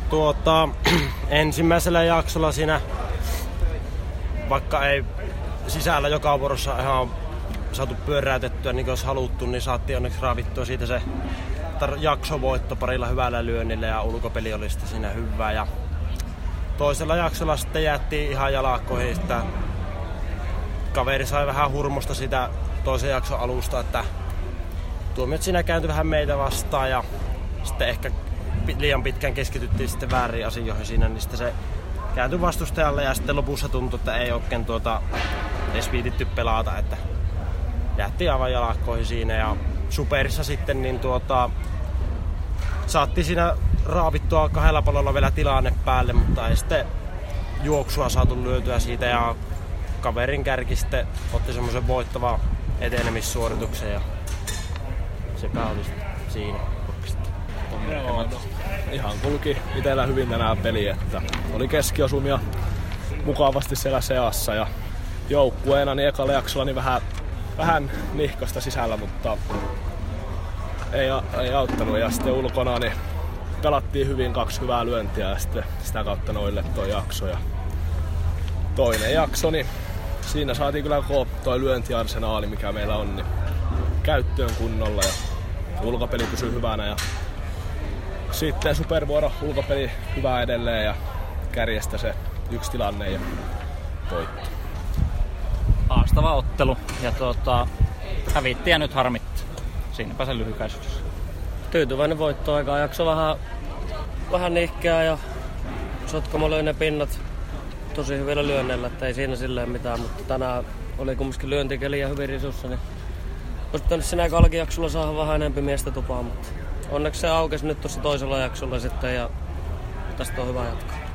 Ensimmäisellä jaksolla siinä, vaikka ei sisällä joka vuorossa ihan saatu pyöräytettyä niin kuin olisi haluttu, niin saatiin onneksi raavittua siitä se jaksovoitto parilla hyvällä lyönnillä ja ulkopeli oli sitten siinä hyvä. Ja toisella jaksolla sitten jäätiin ihan jalakkoihin, että kaveri sai vähän hurmosta sitä toisen jakson alusta, että tuomiot siinä kääntyi vähän meitä vastaan ja sitten ehkä liian pitkään keskityttiin sitten väärin asioihin siinä, niin sitten se kääntyi vastustajalle ja sitten lopussa tuntui, että ei oikein edes viititty pelata, että jäätiin aivan jalakkoihin siinä ja superissa sitten niin saattiin siinä raavittua 2 pallolla vielä tilanne päälle, mutta ei sitten juoksua saatu lyötyä siitä ja kaverin kärki sitten otti semmoisen voittavan etenemissuorituksen ja sepä oli siinä. Joo, ihan kulki itellä hyvin tänään peli, että oli keskiosumia mukavasti siellä seassa ja joukkueena niin ekalla jaksolla niin vähän nihkasta sisällä, mutta ei auttanut ja sitten ulkona niin pelattiin hyvin 2 hyvää lyöntiä ja sitten sitä kautta noille toi jakso ja toinen jakso, niin siinä saatiin kyllä koko toi lyöntiarsenaali mikä meillä on niin käyttöön kunnolla ja ulkopeli pysyi hyvänä ja sitten supervuoro ulkopeli hyvä edelleen ja kärjestä se 1 tilanne ja voitto. Haastava ottelu ja hävittiin ja nyt harmitti. Siinäpä se lyhykäisyys. Tyytyväinen voitto, aikaa jakso vähän nihkeää ja Sotkamo löi ne pinnat tosi hyvillä lyönneillä, että ei siinä silleen mitään, mutta tänään oli kumminkin lyöntikeli ja hyvin risussa, niin olisi pitänyt siinä kalkijaksolla saada vähän enemmän miestä tupaan, mutta onneksi se aukesi nyt tuossa toisella jaksolla sitten ja tästä on hyvä jatkaa.